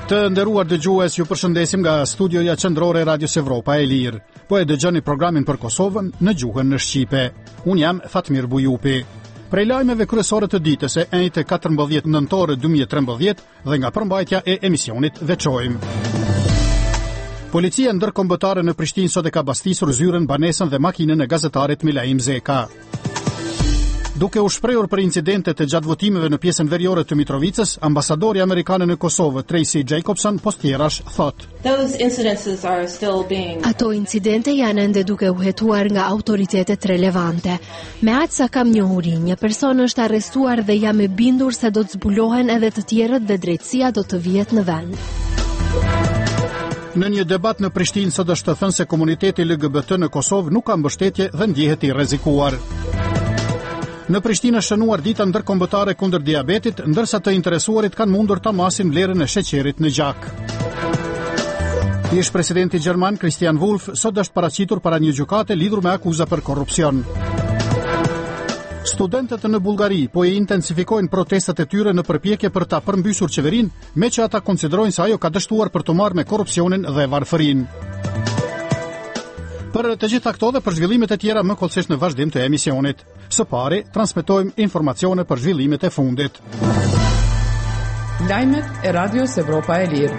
Të nderuar dëgjues, ju përshëndesim nga studioja qendrore e Radios Evropa e Lirë. Po e dëgjoni programin për Kosovën në gjuhën në shqipe. Unë jam Fatmir Bujupi. Prej lajmeve kryesore të ditës e enjte 14 nëntor 2013 dhe nga përmbajtja e emisionit veçojmë. Policia ndërkombëtare në Prishtinë sot e ka bastisur zyrën, banesën dhe makinën e gazetarit Milaim Zeka. Duke u shprehur për incidentet e gjatë votimeve në pjesën veriore të Mitrovicës, ambasadori amerikan në Kosovë, Tracy Jacobson, postjerash thot: Ato incidente janë ende duke u hetuar nga autoritetet relevante. Me aq sa kam njohuri, një person është arrestuar dhe jam e bindur se do të zbulohen edhe të tjerët dhe drejtësia do të vihet në vend. Në një debat në Prishtinë sot është thënë se komuniteti LGBT në Kosovë nuk ka mbështetje dhe ndjehet i rrezikuar. Në Prishtinë është shënuar dita ndërkombëtare kundër diabetit, ndërsa të interesuarit kanë mundur ta masin vlerën e sheqerit në gjak. Ish presidenti gjerman Christian Wulff sot është paraqitur para një gjykate lidhur me akuza për korrupsion. Studentët në Bullgari po e intensifikojnë protestat e tyre në përpjekje për ta përmbysur qeverinë, me që ata konsiderojnë se ajo ka dështuar për të marrë me korrupsionin dhe varfërinë. Për të gjitha këto dhe për zhvillimet e tjera më kollësisht në vazhdim të emisionit. Së pari, transmetojmë informacione për zhvillimet e fundit. Lajmet e Radios Evropa e Lirë.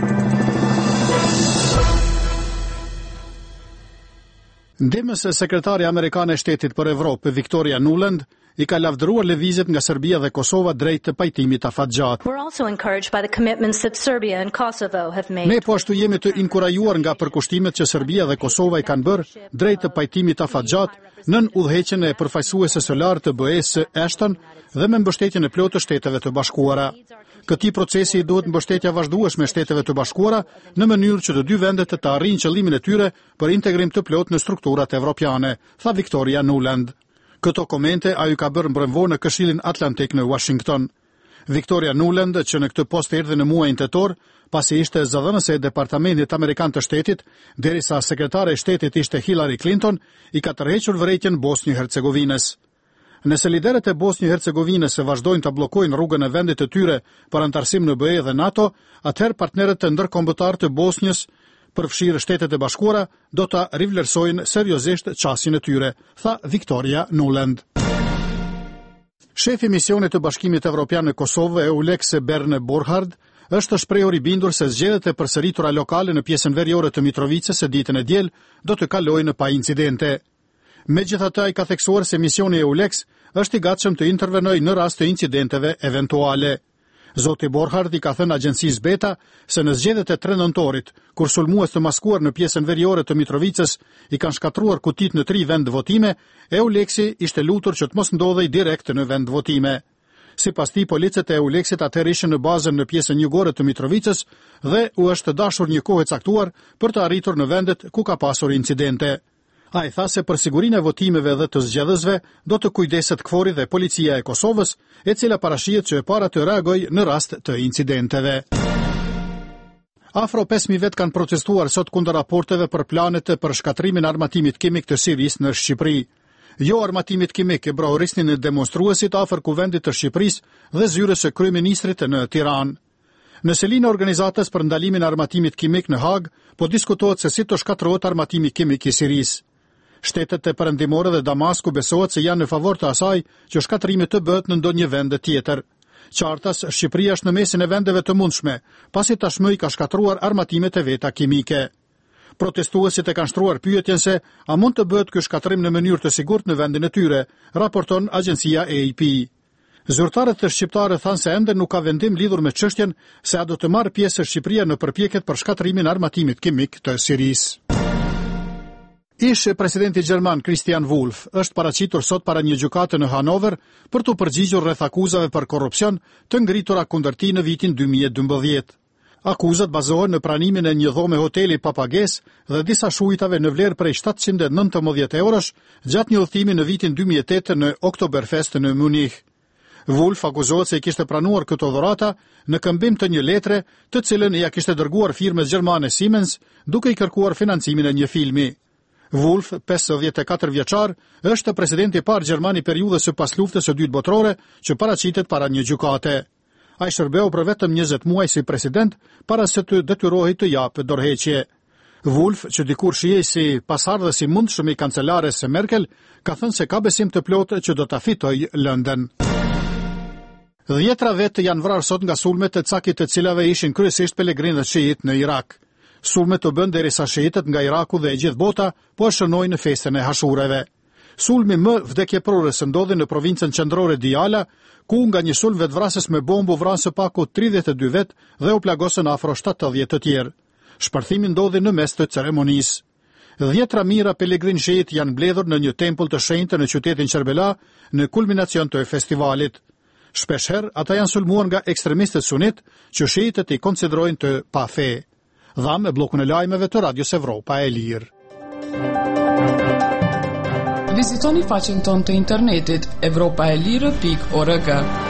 Ndihmës sekretari amerikan e Shtetit për Evropë, Victoria Nuland, I ka lavdëruar lëvizjet nga Serbia dhe Kosova drejt të pajtimit afatgjat. Ne po ashtu jemi të inkurajuar nga përkushtimet që Serbia dhe Kosova I kanë bërë drejt të pajtimit afatgjat nën udhëheqjen e përfaqësuesës së lartë të BE-s Ashton dhe me mbështetjen e plotë të Shteteve të Bashkuara. Këtij procesi duhet mbështetja vazhdueshme e Shteteve të Bashkuara në mënyrë që të dy vendet të arrijnë qëllimin e tyre për integrim të plotë në strukturat evropiane, tha Victoria Nuland. Këto komente ajo ka bërë mbrëmvor në Këshillin Atlantik në Washington. Victoria Nuland, që në këtë post erdhi në muajin tetor, pasi ishte zëdhënëse e Departamentit Amerikan të Shtetit, derisa sekretare e Shtetit ishte Hillary Clinton, I ka tërhequr vërejtjen Bosnjë-Hercegovinës. Nëse liderët e Bosnjë-Hercegovinës vazhdojnë të bllokojnë rrugën e vendit të tyre për antarësim në BE dhe NATO, atëherë partnerët e ndërkombëtar të Bosnjës, përfshirë Shtetet e Bashkuara, do ta rivlerësojnë seriozisht qasjen e tyre, tha Victoria Nuland. Shefi misionit të Bashkimit Evropian në Kosovë, EULEX Berne Borhard, është shprehur I bindur se zgjedhjet e përsëritura lokale në pjesën veriore të Mitrovicës së ditën e diel do të kalojnë pa incidente. Megjithatë, ai ka theksuar se misioni EULEX është I gatshëm të intervenojë në rast të incidenteve eventuale. Zoti Borhard I ka thënë agjencisë Beta se në zgjedhjet e 3 nëntorit, kur sulmues të maskuar në pjesën veriore të Mitrovicës I kanë shkatruar kutit në 3 vend votime, EULEX-i ishte lutur që të mos ndodhej direkt në vend votime. Sipas tij, policët e EULEX-it atëherë ishin në bazën në pjesën jugore të Mitrovicës dhe u është dashur një kohë e caktuar për të arritur në vendet ku ka pasur incidente. Ai tha se për sigurinë e votimeve dhe të zgjedhësve do të kujdeset KFOR-i dhe policia e Kosovës, e cila parashihet që e para të reagojë në rast të incidenteve. Afro 5.000 vet kanë protestuar sot kundër raporteve për planet për shkatrimin e armatimit kimik të Sirisë në Shqipëri. Jo armatimit kimik e brohorisnin e demonstruesit afër kuvendit të Shqipërisë dhe zyrës së kryeministrit në Tiranë. Në selinë e organizatës për ndalimin e armatimit kimik në Hag, po diskutohet se si të shkatrohet armatimi kimik I Sirisë. Shtetet e perëndimore dhe Damasku besohet se janë në favor të asaj që shkatrimi të bëhet në ndonjë vend tjetër. Qartas, Shqipëria është në mesin e vendeve të mundshme, pasi tashmë I ka shkatruar armatimet e veta kimike. Protestuesit e kanë shtruar pyetjen se a mund të bëhet ky shkatrim në mënyrë të sigurt në vendin e tyre, raporton agjencia AP. Zyrtarët të shqiptarë thanë se ende nuk ka vendim lidhur me çështjen se a do të marrë pjesë Shqipëria në përpjekjet për shkatrimin e armatimit kimik të Sirisë. Ish presidenti gjerman Christian Wulff është paraqitur sot para një gjykate në Hanover për të përgjigjur rreth akuzave për korrupsion të ngritura kundër tij në vitin 2012. Akuzat bazohen në pranimin e një dhome hoteli pa pagesë dhe disa shujtave në vlerë prej 719 eurosh gjatë një udhëtimi në vitin 2008 në Oktoberfest në Munich. Wulff akuzohet se I kishte pranuar këto dhurata në këmbim të një letre të cilën ja kishte dërguar firmës gjermane Siemens duke I kërkuar financimin e një filmi. Wulff, 54 vjeçar, është presidenti I parë gjerman I periudhës së pas luftës së dytë botërore që paraqitet para një gjykate. Ai shërbeu për vetëm 20 muaj si president para se të detyrohej të japë dorëheqje. Wolf, që dikur shihej si pasardhës i mundshëm i kancelares së Merkel, ka thënë se ka besim të plotë që do ta fitojë lëndën. 10 vetë janë vrarë sot nga sulmet e cakit të cilave ishin kryesisht pelegrinët shiit në Irak. Sulmet u bën derisa shiitët nga Iraku dhe e gjithë bota po e shënojnë në festën e Hashureve. Sulmi më vdekjeprorës ndodhi në provincën qendrore Diyala, ku nga një sulm vetvrasës me bombë vranë së paku 32 vetë dhe u plagosën afro 70 të tjerë. Shpërthimi ndodhi në mes të ceremonisë. 10 mijëra pelegrin shiit janë mbledhur në një tempull të shenjtë në qytetin Kerbela në kulminacion të festivalit. Shpeshherë ata janë sulmuar nga ekstremistët sunit që shiitët i konsiderojnë të pa fe. Dham e bllokun e lajmeve të Radios Evropa e Lirë. Vizitoni faqen tonë të internetit europaelire.org.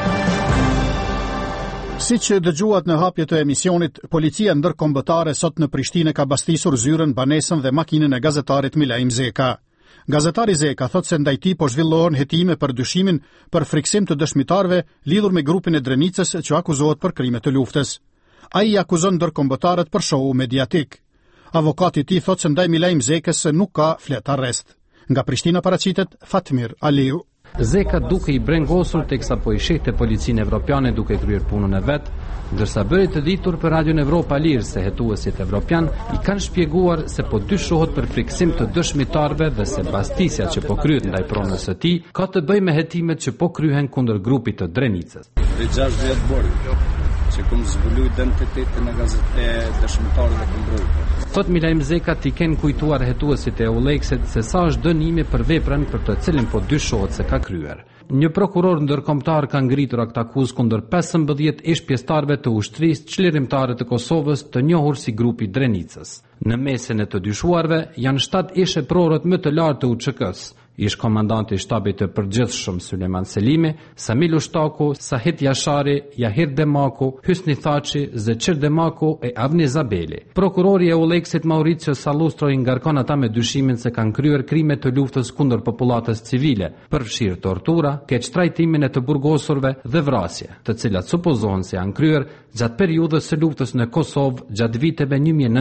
Siç dëgjuat në hapje të emisionit, policia ndërkombëtare sot në Prishtinë ka bastisur zyrën, banesën dhe makinën e gazetarit Milaim Zeka. Gazetari Zeka thot se ndaj tij po zhvillohen hetime për dyshimin për friksim të dëshmitarëve lidhur me grupin e Drenicës që akuzohet për krime të luftës. Ai akuzon ndërkombëtarët për shohu mediatik. Avokati i tij thot se ndaj Milaim Zekës nuk ka flet arrest. Nga Prishtina paraqitet Fatmir Aliu. Zeka duke i brengosur teksa po i shehte policinë evropiane duke kryer punën e vet, ndërsa bëri të ditur për Radion Evropa Lirë se hetuesit evropian i kanë shpjeguar se po dyshohet për friksim të dëshmitarëve dhe se bastisja që po kryhet ndaj pronës së tij ka të bëjë me hetimet që po kryhen kundër grupit të Drenicës. Për 6 vjet bori që kum zbulu identitetin e dëshmitarëve të mbrojtur. Thot Milaim Zeka t'i kenë kujtuar hetuesit e Euleksit se sa është dënimi për veprën për të cilin po dyshohet se ka kryer. Një prokuror ndërkombëtar ka ngritur akt akuzë kundër 15 ish pjesëtarëve të ushtrisë çlirimtare të Kosovës të njohur si grupi Drenicës. Në mesin e të dyshuarve janë 7 ish eprorët më të lartë të UÇK-s. Ish komandanti i shtabit të përgjithshëm Sulejman Selimi, Samil Ushtaku, Sahit Jashari, Jahir Demaku, Hysni Thaçi, Zeçir Demaku e Avni Zabeli. Prokurori e Euleksit Mauricio Salustro i ngarkon ata me dyshimin se kanë kryer krime të luftës kundër popullatës civile, përfshirë tortura, keqtrajtimin e të burgosurve dhe vrasje, të cilat supozohen se janë kryer gjatë periudhës së luftës në Kosovë gjatë viteve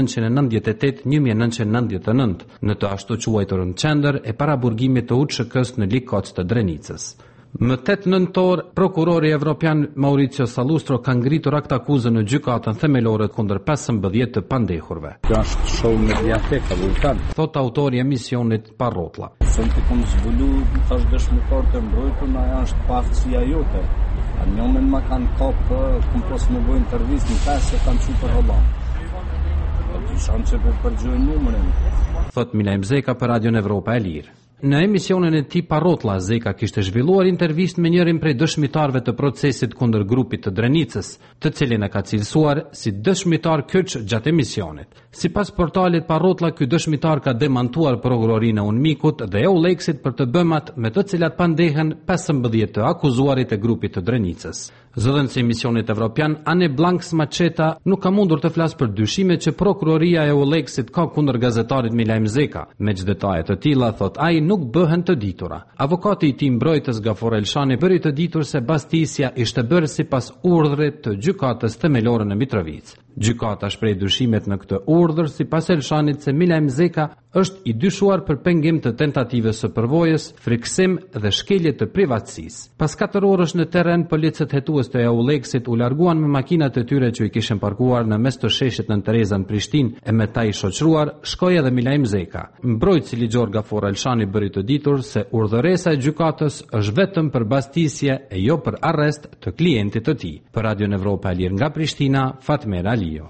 1998-1999, në të ashtu quajturën qendër e paraburgimit të UÇK-s në Likoc të Drenicës. Më 8 nëntor, prokurori evropian Mauricio Salustro ka ngritur akt akuzë në gjykatën themelore kundër 15 të pandehurve. Kjo është show mediatik vulkan. Thot autori i emisionit Parrotlla. Son të kum zbulu tash dëshmitar të mbrojtur na është paftësia jote. A njëmen ma kanë kapë, kum pos më bëjë intervistë në pesë se kanë qu për Holland. Të shanë që për përgjojnë numërin. Thot Milaim Zeka për Radion Evropa e Lirë. Në emisionin e tij Parrotlla, Zeka kishte zhvilluar intervistë me njërin prej dëshmitarëve të procesit kundër grupit të Drenicës, të cilin e ka cilësuar si dëshmitar kyç gjatë emisionit. Sipas portalit Parrotlla, ky dëshmitar ka demantuar prokurorinë e Unmikut dhe Euleksit për të bëmat me të cilat pandehen 15 të akuzuarit e grupit të Drenicës. Zëdhënësi i emisionit evropian Ane Blanks Macheta nuk ka mundur të flasë për dyshimet që prokuroria e Euleksit ka kundër gazetarit Milaim Zeka. Me çdo detaje të tilla, thot ai, nuk bëhen të ditura. Avokati i tij mbrojtës Gafur Elshani bëri të ditur se bastisja ishte bërë sipas urdhrit të gjykatës themelore në Mitrovicë. Gjykata shpreh dyshimet në këtë urdhër sipas Elshanit se Milaim Zeka është i dyshuar për pengim të tentativës së përvojës, friksim dhe shkelje të privatësisë. Pas 4 orësh në terren, policët hetues të Euleksit u larguan me makinat e tyre që i kishin parkuar në mes të sheshit në Terezën Prishtinë e me ta i shoqëruar shkoi edhe Milaim Zeka. Mbrojtësi ligjor Gafur Elshani bëri të ditur se urdhëresa e gjykatës është vetëm për bastisje e jo për arrest të klientit të tij. Për Radion Evropa e Lirë nga Prishtina, Fatmir Aliu.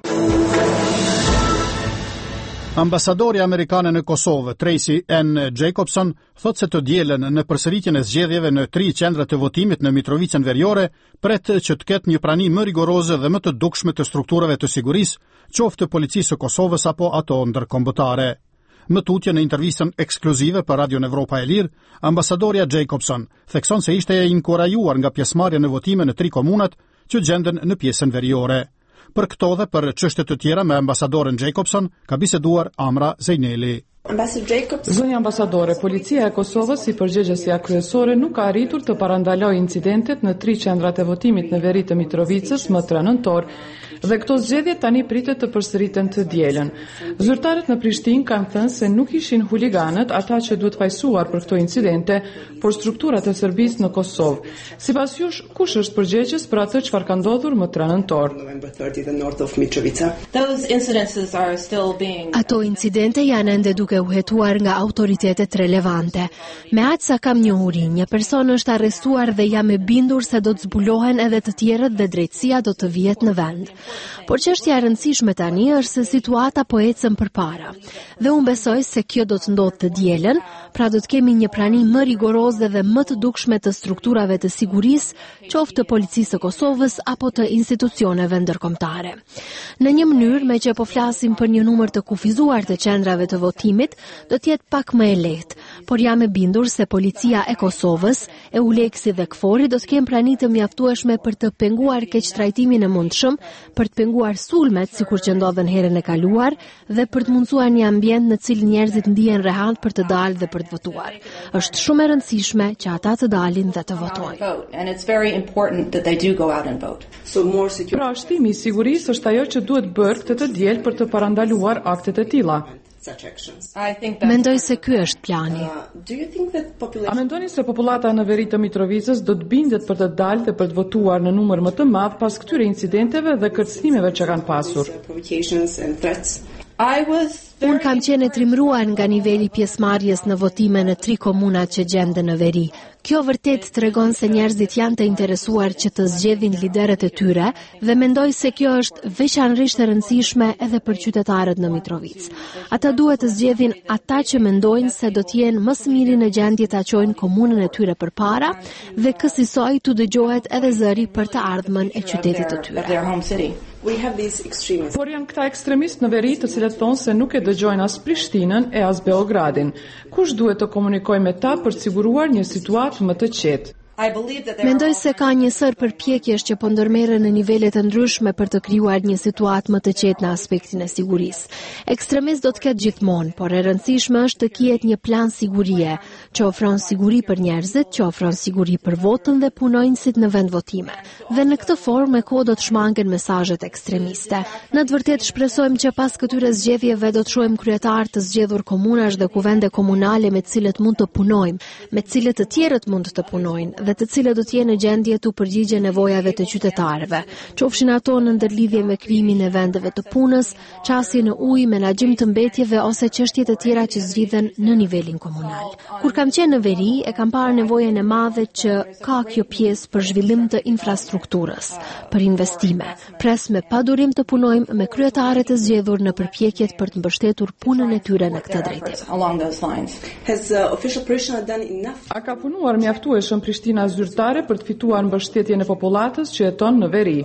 Ambasadori amerikane në Kosovë, Tracy N. Jacobson, thot se të dielën në përsëritjen e zgjedhjeve në 3 qendra të votimit në Mitrovicën Veriore, pret që të ketë një prani më rigoroze dhe më të dukshme të strukturave të sigurisë, qoftë të policisë së Kosovës apo ato ndërkombëtare. Më tutje në intervistën ekskluzive për Radion Evropa e Lirë, ambasadorja Jacobson thekson se ishte e inkurajuar nga pjesëmarrja në votime në 3 komunat që gjenden në pjesën veriore. Për këto dhe për çështje të tjera me ambasadoren Jacobson ka biseduar Amra Zejneli. Zonja ambasadore, policia e Kosovës si përgjegjësja kryesore nuk ka arritur të parandalojë incidentet në 3 qendrat e votimit në veri të Mitrovicës më 3 nëntor, dhe këto zgjedhje tani pritet të përsëriten të dielën. Zyrtarët në Prishtinë kanë thënë se nuk ishin huliganët ata që duhet fajsuar për këto incidente, por strukturat e Serbisë në Kosovë. Sipas jush, kush është përgjegjës për atë çfarë ka ndodhur më 3 nëntor? Ato incidente janë ende duke u hetuar nga autoritetet relevante. Me aq sa kam njohuri, një person është arrestuar dhe jam e bindur se do të zbulohen edhe të tjerët dhe drejtësia do të vihet në vend. Por çështja e rëndësishme tani është se situata po ecën përpara. Dhe unë besoj se kjo do të ndodhë të dielën, pra do të kemi një pranim më rigoroze dhe më të dukshme të strukturave të sigurisë, qoftë të policisë së Kosovës apo të institucioneve ndërkombëtare. Në një mënyrë, me që po flasim për një numër të kufizuar të qendrave të votimit, do të jetë pak më e lehtë, por jam e bindur se policia e Kosovës, EULEX dhe KFOR-i do të kenë prani të mjaftueshme për të penguar keqtrajtimin e mundshëm, për të penguar sulmet sikur që ndodhen herën e kaluar dhe për të mundsuar një ambient në cilin njerëzit ndihen rehat për të dalë dhe për të votuar. Është shumë e rëndësishme që ata të dalin dhe të votojnë. Pra, shtimi i sigurisë është ajo që duhet bërë këtë të diel për të parandaluar aktet e tilla. Mendoj se ky është plani. A mendoni se popullata në veri të Mitrovicës do të bindet për të dalë dhe për të votuar në numër më të madh pas këtyre incidenteve dhe kërcënimeve që kanë pasur? Unë kam qenë e trimruar nga niveli pjesëmarrjes në votime në 3 komunat që gjenden në veri. Kjo vërtet tregon se njerëzit janë të interesuar që të zgjedhin liderët e tyre dhe mendoj se kjo është veçanërisht e rëndësishme edhe për qytetarët në Mitrovicë. Ata duhet të zgjedhin ata që mendojnë se do të jenë më së miri në gjendje ta çojnë komunën e tyre përpara dhe kësaj tu dëgjohet edhe zëri për të ardhmen e qytetit të tyre. Por janë këta ekstremistë në veri të cilët thonë se nuk e dëgjojnë as Prishtinën e as Beogradin. Kush duhet të komunikojë me ta për të siguruar një situatë më të qetë? Mendoj se ka një sër përpjekjesh që po ndërmerren në nivele të ndryshme për të krijuar një situatë më të qetë në aspektin e sigurisë. Ekstremist do të ketë gjithmonë, por e rëndësishme është të ketë një plan sigurie, që ofron siguri për njerëzit, që ofron siguri për votën dhe punonjësit në vend votime. Dhe në këtë formë me kohë do të shmangen mesazhet ekstremiste. Në të vërtetë shpresojmë që pas këtyre zgjedhjeve do të shohim kryetar të zgjedhur komunash dhe kuvende komunale me të cilët mund të punojmë, me të cilët të tjerët mund të punojnë dhe të cilët do të jenë në gjendje të përgjigje nevojave të qytetarëve, qofshin ato në ndërlidhje me krijimin e vendeve të punës, qasje në ujë, menaxhim të mbetjeve ose çështje të tjera që zgjidhen në nivelin komunal. Kur kam qenë në veri, e kam parë nevojën e madhe që ka kjo pjesë për zhvillim të infrastrukturës, për investime. Pres me padurim të punojmë me kryetarët e zgjedhur në përpjekjet për të mbështetur punën e tyre në këtë drejtim. A ka punuar mjaftueshëm Prishtina zyrtare për të fituar mbështetjen e popullatës që jeton në veri?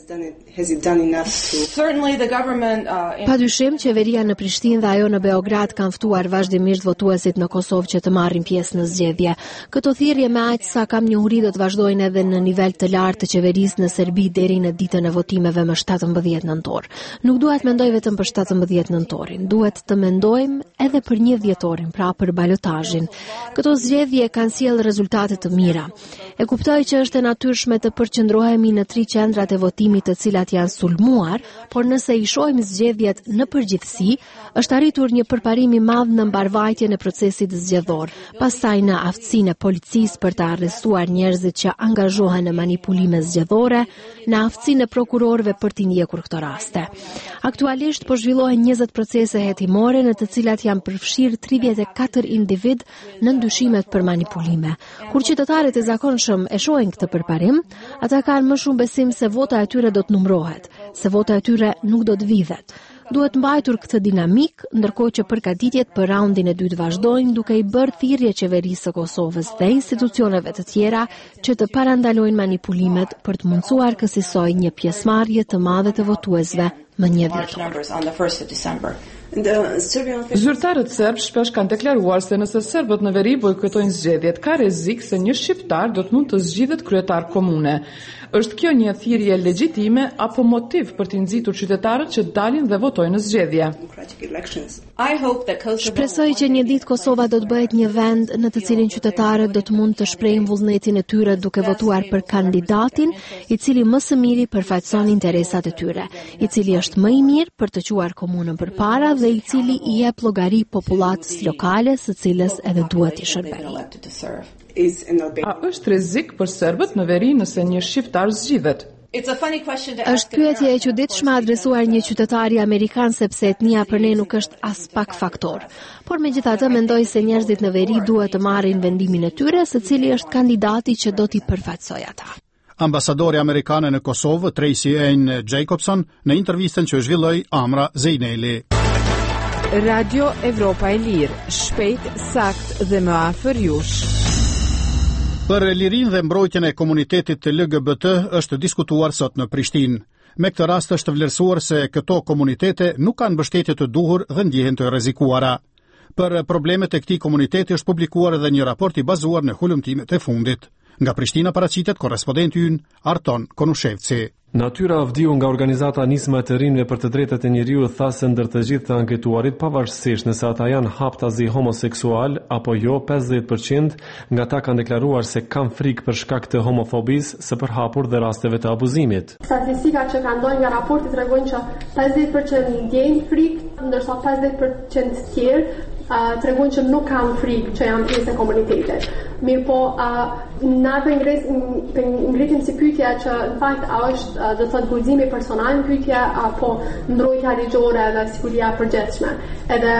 Padyshim, qeveria në Prishtinë dhe ajo në Beograd kanë ftuar vazhdimisht votuesit në Kosovë që të marrin pjesë në zgjedhje. Këto thirrje me aq sa kam njohuri do të vazhdojnë edhe në nivel të lartë të qeverisë në Serbi deri në ditën e votimeve më 17 nëntor. Nuk duhet mendoj vetëm për 17 nëntorin, duhet të mendojmë edhe për 1 dhjetorin, pra për balotazhin. Këto zgjedhje kanë sjellë rezultate të mira. E kuptoj që është e natyrshme të përqendrohemi në 3 qendrat e votimit të cilat janë sulmuar, por nëse i shohim zgjedhjet në përgjithësi, është arritur një përparim i madh në mbarvajtjen e procesit zgjedhor, pastaj në aftësinë e policisë për të arrestuar njerëzit që angazhohen në manipulime zgjedhore, në aftësinë e prokurorëve për t'i ndjekur këto raste. Aktualisht po zhvillohen 20 procese hetimore në të cilat janë përfshirë 34 individ në ndyshimet për manipulime. Kur qytetarët e zakonshëm e shohin këtë përparim, ata kanë më shumë besim se vota e tyre do të numërohet, se vota e tyre nuk do të vidhet. Duhet mbajtur këtë dinamik, ndërkohë që përgatitjet për raundin e dytë vazhdojnë duke i bërë thirrje qeverisë së Kosovës dhe institucioneve të tjera që të parandalojnë manipulimet për të mundsuar kësaj një pjesëmarrje të madhe të votuesve më 1 dhjetor. Zyrtarët serb shpesh kanë deklaruar se nëse serbët në veri bojkotojnë zgjedhjet, ka rrezik se një shqiptar do të mund të zgjidhet kryetar komune. Është kjo një thirrje legjitime apo motiv për të nxitur qytetarët që dalin dhe votojnë në zgjedhje? Shpresoj që një ditë Kosova do të bëhet një vend në të cilin qytetarët do të mund të shprehin vullnetin e tyre duke votuar për kandidatin i cili më së miri përfaqëson interesat e tyre, i cili është më i mirë për të quar komunën përpara dhe i cili i jep llogari popullatës lokale së cilës edhe duhet i shërbejë. A është rrezik për serbët në veri nëse një shqiptar zgjidhet? Është pyetje e çuditshme adresuar një qytetari amerikan sepse etnia për ne nuk është as pak faktor. Por megjithatë mendoj se njerëzit në veri duhet të marrin vendimin e tyre se cili është kandidati që do t'i përfaqësojë ata. Ambasadori amerikane në Kosovë, Tracy Ann Jacobson, në intervistën që zhvilloi Amra Zejneli. Radio Evropa e Lirë, shpejt, sakt dhe më afër jush. Për lirinë dhe mbrojtjen e komunitetit të LGBT është diskutuar sot në Prishtinë. Me këtë rast është vlerësuar se këto komunitete nuk kanë mbështetje të duhur dhe ndjehen të rrezikuara. Për problemet e këtij komuniteti është publikuar edhe një raport i bazuar në hulumtimet e fundit. Nga Prishtina paraqitet korrespondenti ynë Arton Konushevci. Natyra vdiu nga organizata Nisma e të Rinjve për të drejtat e njeriut tha se ndër të gjithë të anketuarit pavarësisht nëse ata janë haptazi homoseksual apo jo, 50% nga ta kanë deklaruar se kanë frikë për shkak të homofobisë, së përhapur dhe rasteve të abuzimit. Statistika që kanë dhënë nga raporti tregojnë që 50% ndjejnë frikë, ndërsa 50% tjerë tregojnë që nuk kanë frikë që janë pjesë e komunitetit. Mirë po, na ngritim si pyetja që në fakt është do të thotë guximi personal në pyetje apo mbrojtja ligjore dhe siguria e përgjithshme. Edhe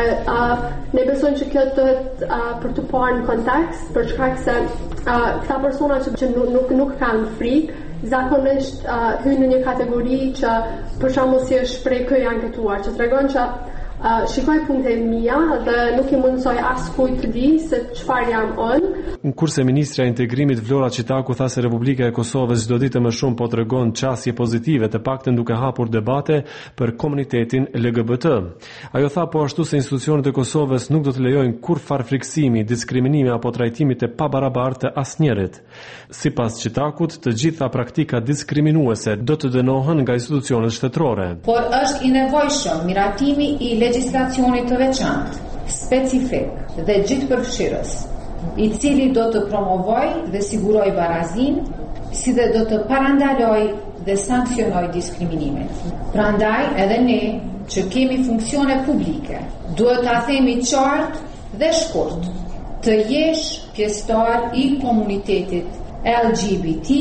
ne besojmë që kjo duhet për të parë në kontekst, për shkak se këta persona që nuk kanë frikë zakonisht hynë në një kategori që për shembull si është shpreh i anketuar, që tregon që shikoj punët e mia dhe nuk I mundsoj askujt të di se çfarë jam unë. Kurse ministra e integrimit Vlora Çitaku tha se Republika e Kosovës çdo ditë më shumë po tregon çësje pozitive, të paktën duke hapur debate për komunitetin LGBT. Ajo tha po ashtu se institucionet e Kosovës nuk do të lejojnë kur farfriksimi, diskriminimi apo trajtimi të pabarabartë të asnjërit. Sipas Çitakut, të gjitha praktika diskriminuese do të dënohen nga institucionet shtetërore. Por është I nevojshëm miratimi I legjislacionit të veçantë, specifik dhe gjithëpërfshirës, I cili do të promovoj dhe siguroj barazinë, si dhe do të parandaloj dhe sankcionoj diskriminimin. Prandaj edhe ne, që kemi funksione publike, duhet ta themi qartë dhe shkurt, të jesh pjesëtar I komunitetit LGBT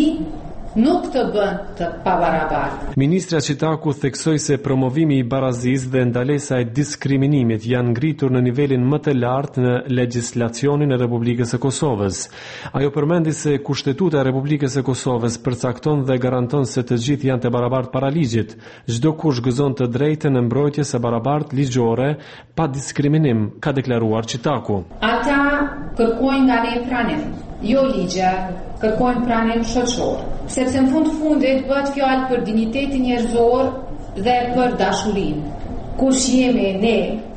nuk të bën të pabarabartë. Ministra Çitaku theksoi se promovimi I barazisë dhe ndalesa e diskriminimit janë ngritur në nivelin më të lartë në legjislacionin e Republikës së Kosovës. Ajo përmendi se Kushtetuta e Republikës së Kosovës përcakton dhe garanton se të gjithë janë të barabartë para ligjit. Çdo kush gëzon të drejtën e mbrojtjes së barabartë ligjore pa diskriminim, ka deklaruar Çitaku. Ata kërkojnë nga ne pranim, jo ligje, kërkojnë pranim shoqëror, sepse në fundit bëhet fjalë për dinjitetin njerëzor dhe për dashurinë. Kush jemi ne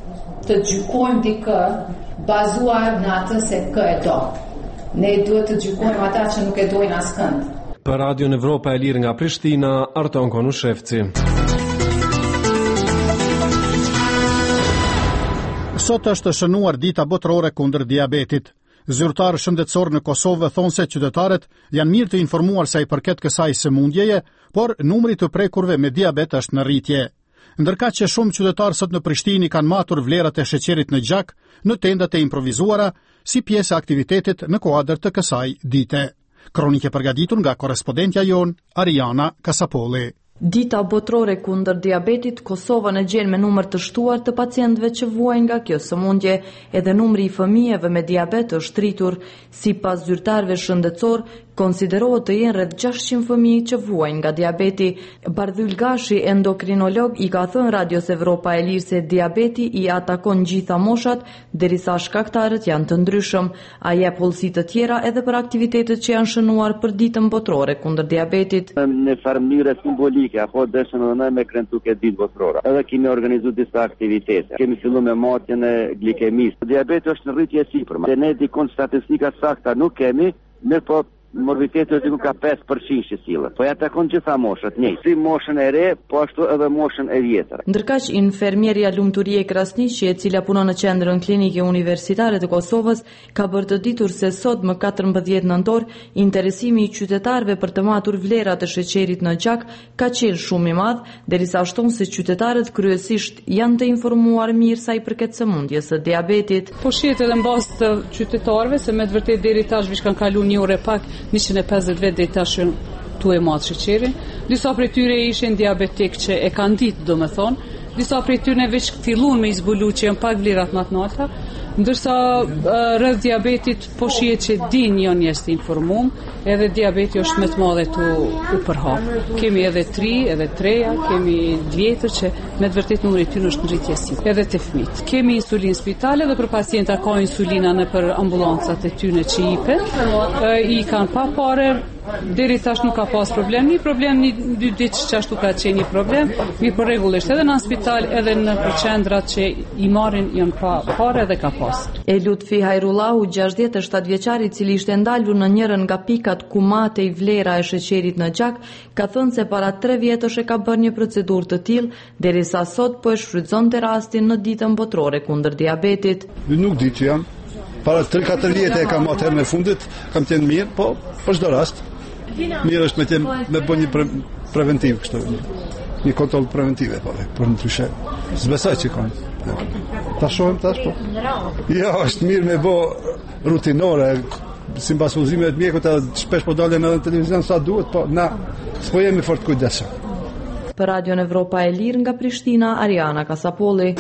të gjykojmë dikë bazuar në atë se kë e do. Ne duhet të gjykojmë ata që nuk e dojnë askënd. Për Radio Evropa e Lirë nga Prishtina, Arton Konushevci. Sot është shënuar dita botërore kundër diabetit. Zyrtarë shëndetësor në Kosovë thonë se qytetarët janë mirë të informuar sa I përket kësaj sëmundjeje, por numri të prekurve me diabet është në rritje. Ndërkaq që shumë qytetarë sot në Prishtinë kanë matur vlerat e sheqerit në gjak në tendat e improvizuara si pjesë e aktivitetit në kuadër të kësaj dite. Kronike përgatitur nga korrespondentja jon Ariana Kasapolli. Dita botërore kundër diabetit, Kosova në gjen me numër të shtuar të pacientëve që vuajnë nga kjo sëmundje, edhe numri I fëmijëve me diabet është rritur. Sipas zyrtarëve shëndetësor, Konsiderohet të jenë rreth 600 fëmijë që vuajnë nga diabeti. Bardhyl Gashi, endokrinolog, i ka thënë Radios Evropa e Lirë se diabeti i atakon gjitha moshat, derisa shkaktarët janë të ndryshëm. Ai jep hollësi të tjera edhe për aktivitetet që janë shënuar për ditën botërore kundër diabetit. Në farë mënyrë simbolike, apo dëshën edhe me kremtu këtë ditë botërore. Edhe kemi organizuar disa aktivitete. Kemi filluar me marrjen e glikemisë. Diabeti është në rritje sipërme. Ne dikon statistika sakta nuk kemi, mirë po morbiditeti është ka 5% që sillet. Po ja takon gjitha moshat, si moshën e re, po ashtu edhe moshën e vjetër. Ndërkaq infermieria Lumturie Krasniqi, e cila punon në qendrën klinike universitare të Kosovës, ka bërë të ditur se sot më 14 nëntor, interesimi i qytetarëve për të matur vlerat e sheqerit në gjak ka qenë shumë i madh, derisa shton se qytetarët kryesisht janë të informuar mirë sa i përket sëmundjes së diabetit. Po shihet edhe mbas të qytetarëve se me të vërtetë deri tash vish kanë kaluar një orë pak 150 vetë dhe tash tu e matë sheqerin. Disa prej tyre ishin diabetik që e kanë ditë, do me thonë. Disa prej tyre veç fillun me i zbulu që janë pak vlerat më të nalta, ndërsa rreth diabetit po shihet që din janë njerëz të informuar, edhe diabeti është më të madhe u përhap. Kemi edhe 3, edhe 3-ja, kemi vjetër që me të vërtetë numri i tyre është në rritje si. Edhe të fëmijët. Kemi insulinë spitale dhe për pacienta ka insulina nëpër ambulancat e tyre që i kanë pa parë. Deri tash nuk ka pas problem, një problem një 2 ditë që ashtu ka qenë një problem, mi për rregullisht edhe në spital edhe në qendrat që i marrin janë pa parë dhe ka pas. E Lutfi Hajrullahu, 67 vjeçari, i cili ishte ndalur në njërin nga pikat ku matej vlera e sheqerit në gjak, ka thënë se para 3 vjetësh e ka bërë një procedurë të tillë, derisa sot po e shfrytëzonte rastin në ditën botërore kundër diabetit. Nuk di që jam. Para 3-4 vjetë e kam atë herën e fundit, kam qenë mirë, po për çdo rast. Mirë është me bën një preventiv kështu. Një kontroll preventive po, por ndryshe s'besoj që kanë. Ta shohim tash po. Jo, është mirë me bë rutinore, sipas udhëzimeve të mjekut, shpesh po dalën edhe në televizion sa duhet, po na s'po jemi fort kujdesshëm. Për Radion Evropa e Lirë nga Prishtina, Ariana Kasapolli.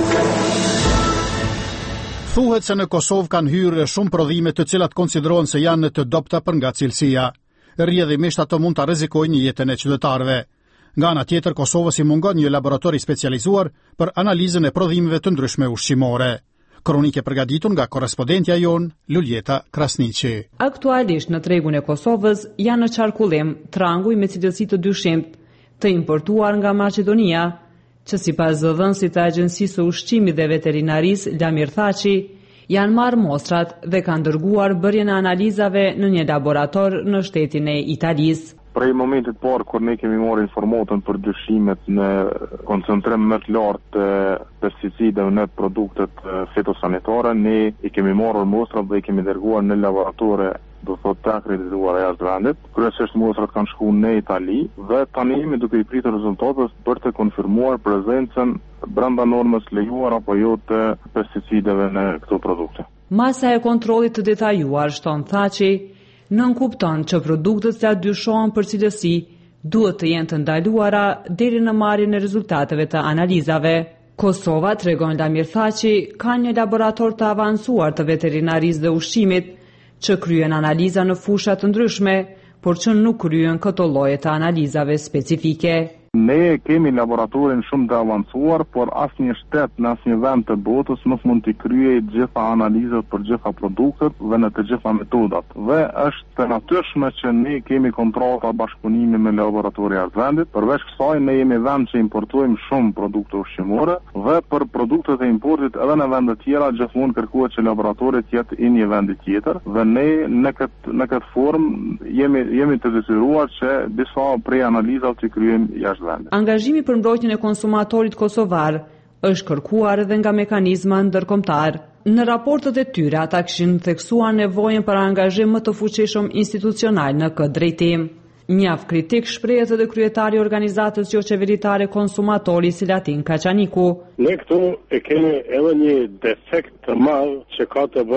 Thuhet se në Kosovë kanë hyrë shumë prodhime të cilat konsiderohen se janë të dobta për nga cilësia. Rrjedhimisht ato mund ta rrezikojnë jetën e qytetarëve. Nga ana tjetër, Kosovës i mungon një laborator i specializuar për analizën e prodhimeve të ndryshme ushqimore. Kronike përgatitur nga korrespondentja jon Luljeta Krasniqi. Aktualisht në tregun e Kosovës janë në qarkullim tranguj me cilësi të dyshimtë të importuar nga Maqedonia, që sipas dhënësit të Agjencisë së Ushqimit dhe Veterinarisë Lamir Thaçi, janë marrë mostrat dhe kanë dërguar bërjen e analizave në një laborator në shtetin e Italisë. Prej momentit parë kur ne kemi marrë informatën për dyshimet në koncentrim më të lartë të pesticideve në produktet fitosanitare, ne i kemi marrë mostrat dhe i kemi dërguar në laboratore do thot të akredituar jashtë vendit. Kryesisht mostrat kanë shkuar në Itali dhe tani jemi duke i pritur rezultatet për të konfirmuar prezencën brenda normës lejuar apo jo të pesticideve në këto produkte. Masa e kontrollit të detajuar, shton Thaçi, nënkupton që produktet që dyshohen për cilësi duhet të jenë të ndaluara deri në marrjen e rezultateve të analizave. Kosova, tregon Lamir Thaçi, ka një laborator të avancuar të veterinarisë dhe ushqimit që kryen analiza në fusha të ndryshme, por që nuk kryen këto lloje të analizave specifike. Ne kemi laboratorin shumë të avancuar, por asnjë shtet në asnjë vend të botës nuk mund të kryejë gjitha analizat për gjitha produktet dhe në të gjitha metodat. Dhe është të natyrshme që ne kemi kontrata bashkëpunimi me laboratorë jashtë vendit. Përveç kësaj, ne jemi vend që importojmë shumë produkte ushqimore dhe për produktet e importit edhe në vende tjera gjithmonë kërkohet që laboratori të jetë i një vendi tjetër dhe ne në këtë formë jemi të detyruar që disa prej analizave të kryejmë jashtë. Angazhimi për mbrojtjen e konsumatorit kosovar është kërkuar edhe nga mekanizma ndërkombëtar. Në raportet e tyre ata kishin theksuar nevojën për angazhim më të fuqishëm institucional në këtë drejtim. Mjaft kritik shprehet edhe kryetari i organizatës jo qeveritare konsumatori Silatin Kaçaniku. Ne këtu e kemi edhe një defekt të madh që ka të bëjë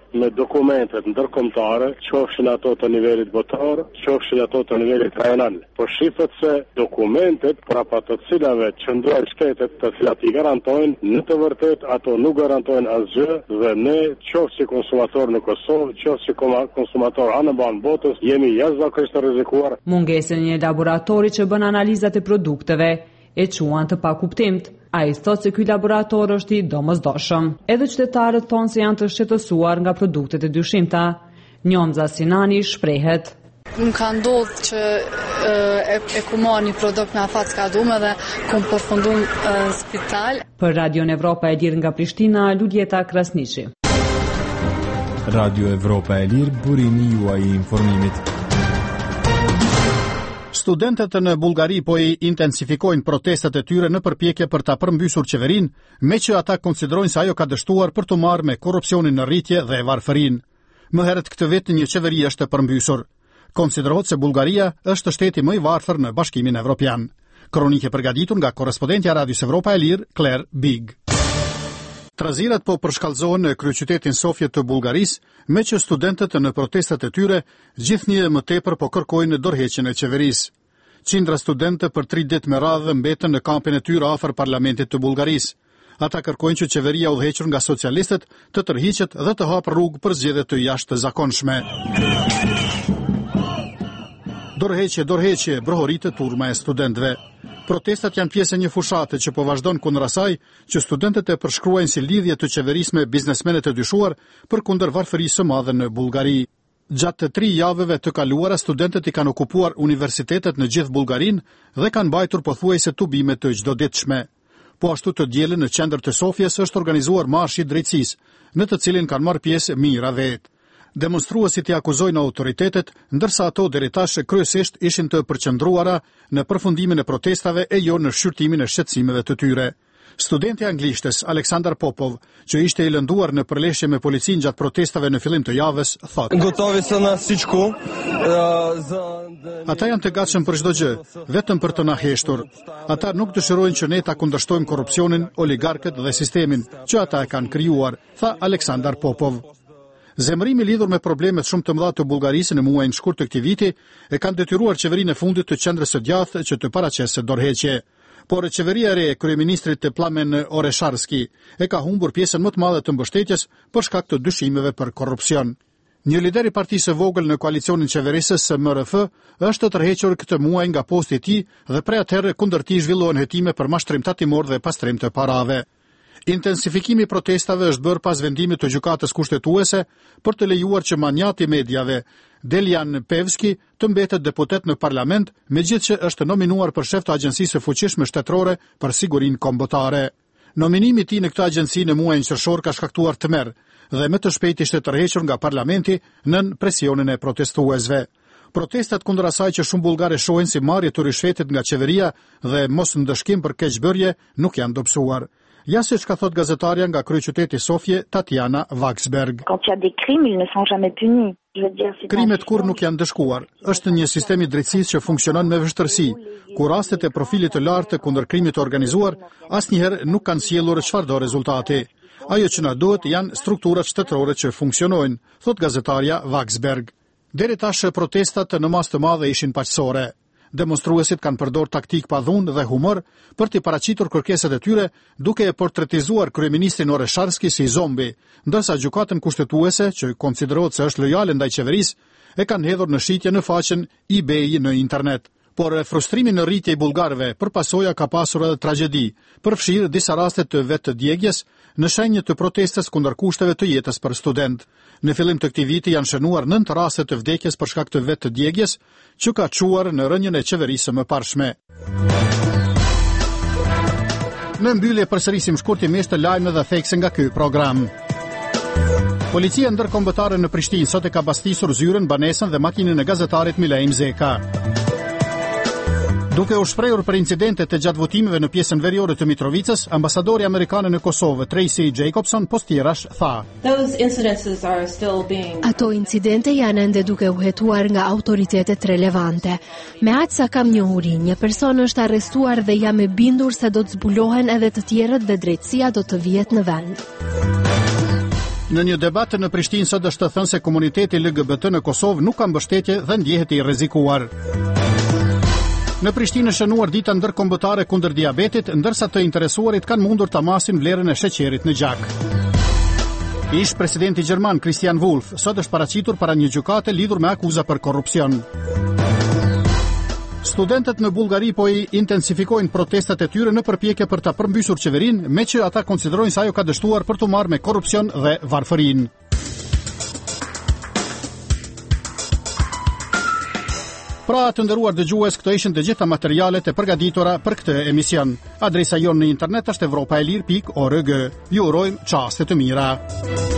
me dokumentet ndërkombëtare, qofshin ato të nivelit botror, qofshin ato të nivelit rajonal. Por shifet se dokumentet prapa të cilave qëndrojnë shtetet të cilat i garantojnë, në të vërtet ato nuk garantojnë asgjë dhe ne qoftë si konsumator në Kosovë, qoftë si konsumator anë banë botës, jemi jashtëzakonisht të rrezikuar. Mungesën e një laboratori që bën analizat e produkteve e quan të pakuptimt. Ai thotë se ky laborator është i domosdoshëm. Edhe qytetarët thonë se janë të shqetësuar nga produktet e dyshimta. Njonza Sinani shprehet: Më ka ndodhur që e ku marr një produkt me afat ka dume dhe kum përfundum në spital. Për Radion Evropa e Lirë nga Prishtina, Luljeta Krasniqi. Radio Evropa e Lirë, burimi juaj i informimit. Studentët në Bullgari po i intensifikojnë protestat e tyre në përpjekje për ta përmbysur qeverinë, me që ata konsiderojnë se ajo ka dështuar për të marrë me korrupsionin në rritje dhe varfërinë. Më herët këtë vit një qeveri është e përmbysur. Konsiderohet se Bullgaria është shteti më i varfër në Bashkimin Evropian. Kronike përgatitur nga korrespondentja e Radios Evropa e Lirë, Claire Big. Trazirat po përshkallëzohen në kryeqytetin Sofje të Bullgarisë, me që studentët në protestat e tyre gjithnjë më tepër po kërkojnë dorëheqjen e qeverisë. Qindra studentë për 3 ditë me radhë mbetën në kampin e tyre afër parlamentit të Bullgarisë. Ata kërkojnë që qeveria udhëhequr nga socialistët të tërhiqet dhe të hapë rrugë për zgjedhje të jashtëzakonshme. Dorëheqje, brohoritë turma e studentëve. Protestat janë pjesë e një fushate që po vazhdon kundër asaj që studentët e përshkruajnë si lidhje të qeverisë me biznesmenet e dyshuar përkundër varfërisë së madhe në Bullgari. Gjatë 3 javëve të kaluara, studentët i kanë okupuar universitetet në gjithë Bullgarinë dhe kanë mbajtur pothuajse tubime të çdoditshme. Po ashtu të dielën në qendër të Sofjes është organizuar marshi i drejtësisë, në të cilin kanë marrë pjesë mijëra vetë. Demonstruesit i akuzojnë autoritetet, ndërsa ato deri tash kryesisht ishin të përqendruara në përfundimin e protestave e jo në shqyrtimin e shqetësimeve të tyre. Studenti anglishtes Aleksandar Popov, që ishte i lënduar në përleshje me policinë gjatë protestave në fillim të javës, thotë: Ata janë të gatshëm për çdo gjë, vetëm për të na heshtur. Ata nuk dëshirojnë që ne ta kundërshtojmë korrupsionin, oligarkët dhe sistemin që ata e kanë krijuar, tha Aleksandar Popov. Zemërimi lidhur me problemet shumë të mëdha të Bullgarisë në muajin e shkurt të këtij viti e kanë detyruar qeverinë e fundit të qendrës së djathtë që të paraqesë dorëheqje. Por qeveria e re e kryeministrit Plamen Oresharski e ka humbur pjesën më të madhe të mbështetjes për shkak të dyshimeve për korrupsion. Një lider i partisë së vogël në koalicionin qeverisës MRF është të tërhequr këtë muaj nga posti i tij dhe prej atëherë kundër tij zhvillohen hetime për mashtrim tatimor dhe pastrim të parave. Intensifikimi i protestave është bërë pas vendimit të gjykatës kushtetuese për të lejuar që manjati i mediave Delian Pevski të mbetet deputet në parlament, megjithëse është nominuar për shef të agjencisë së fuqishme shtetërore për sigurinë kombëtare. Nominimi i tij në këtë agjenci në muajin qershor ka shkaktuar tmerr dhe më të shpejti ishte tërhequr nga parlamenti nën presionin e protestuesve. Protestat kundër asaj që shumë bullgarë shohin si marrje të rishfetit nga qeveria dhe mos ndëshkim për keqbërje nuk janë dobësuar. Ja siç ka thot gazetarja nga kryeqyteti Sofje, Tatiana Vaxberg. Krimet kur nuk janë dëshkuar. Është një sistem i drejtësisë që funksionon me vështirësi, ku rastet e profilit të lartë kundër krimit të organizuar asnjëherë nuk kanë sjellur çfarëdo rezultati. Ajo që na duhet janë strukturat shtetërore që funksionojnë, thot gazetarja Vaxberg. Deri tash protestat në mas të madhe ishin paqësore. Demonstruesit kanë përdor taktik pa dhunë dhe humor për të paraqitur kërkesat e tyre, duke e portretizuar kryeministrin Oresharski si zombi, ndërsa gjykatën kushtetuese, që konsiderohet se është lojale ndaj qeverisë, e kanë hedhur në shitje në faqen eBay në internet. Por frustrimi në rritje i bullgarëve për pasoja ka pasur edhe tragjedi, përfshirë disa raste të vetë djegjes në shenjë të protestës kundër kushteve të jetës për student. Në fillim të këtij viti janë shënuar 9 raste të vdekjes për shkak të vetë djegjes, që ka çuar në rënjën e qeverisë më parshme. Në mbyllje përsërisim shkurtimisht të lajme dhe thekse nga ky program. Policia ndërkombëtare në Prishtinë sot e ka bastisur zyrën, banesën dhe makinën e gazetarit Milej Mzeka. Duke u shprehur për incidentet e gjatë votimeve në pjesën veriore të Mitrovicës, ambasadori amerikan në Kosovë, Tracy Jacobson, postierash tha: Ato incidente janë ende duke u hetuar nga autoritetet relevante. Me aq sa kam njohuri, një person është arrestuar dhe jam e bindur se do të zbulohen edhe të tjerët dhe drejtësia do të vihet në vend. Në një debat në Prishtinë sot është thënë se komuniteti LGBT në Kosovë nuk ka mbështetje dhe ndjehet i rrezikuar. Në Prishtinë është shënuar dita ndërkombëtare kundër diabetit, ndërsa të interesuarit kanë mundur ta masin vlerën e sheqerit në gjak. Ish presidenti gjerman Christian Wulff sot është paraqitur para një gjykate lidhur me akuza për korrupsion. Studentët në Bullgari po i intensifikojnë protestat e tyre në përpjekje për ta përmbysur qeverinë, me që ata konsiderojnë se ajo ka dështuar për t'u marrë me korrupsion dhe varfërinë. Pra, të nderuar dëgjues, këto ishin të gjitha materialet e përgatitura për këtë emision. Adresa jonë në internet është europaelir.org. Ju urojmë çaste të mira.